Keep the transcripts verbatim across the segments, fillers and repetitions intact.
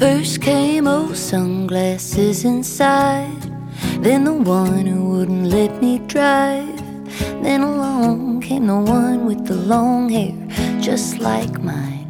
First came old sunglasses inside, then the one who wouldn't let me drive. Then along came the one with the long hair, just like mine.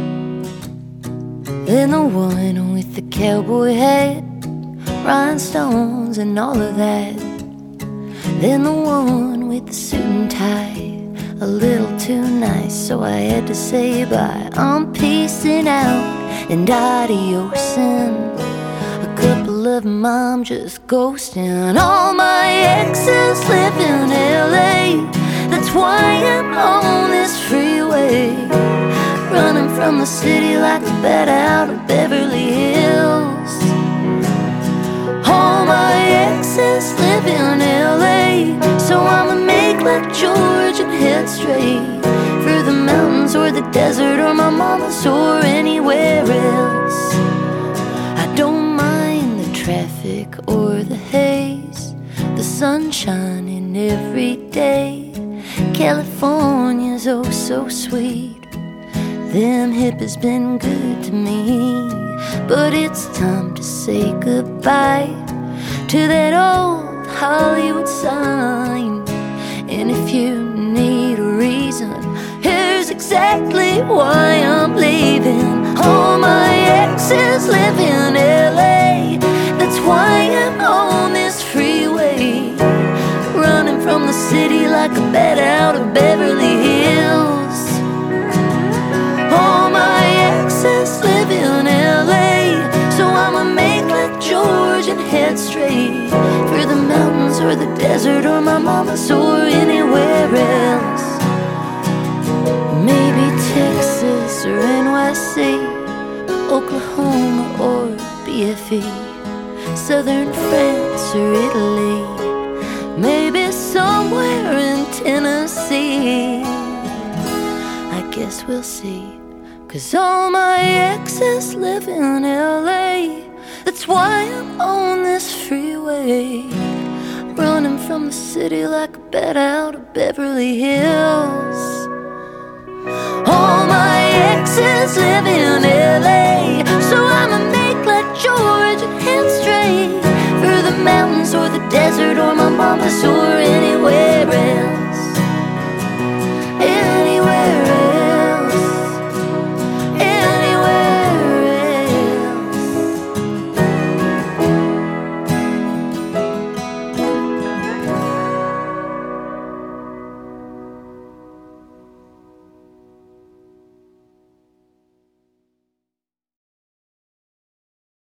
Then the one with the cowboy hat, rhinestones and all of that. Then the one with the suit and tie, a little too nice, so I had to say bye. I'm peacing out and adiosing. A couple of them I'm just ghosting. All my exes live in L A, that's why I'm on this freeway, running from the city like a bat out of Beverly Hills. All my exes live in L A, so I'ma make like George and head straight for the mountains or the desert or my mama's or anywhere else. I don't mind the traffic or the haze, the sun shining every day. California's oh so sweet, them hippies been good to me. But it's time to say goodbye to that old Hollywood sign. And if you need a reason, here's exactly why I'm leaving. All my exes live in L A, that's why I'm on this freeway, running from the city like a bat out of Beverly Hills. All my exes live in L A, so I'ma make like George and head straight for the mountains or the desert or my mama's or anywhere else. Maybe Texas or N Y C, Oklahoma or B F E, southern France or Italy, maybe somewhere in Tennessee. I guess we'll see, 'cause all my exes live in L A, that's why I'm on this freeway, running from the city like a bat out of Beverly Hills. All my exes live in L A, so I'ma make like George and head straight for the mountains or the desert or my mama's or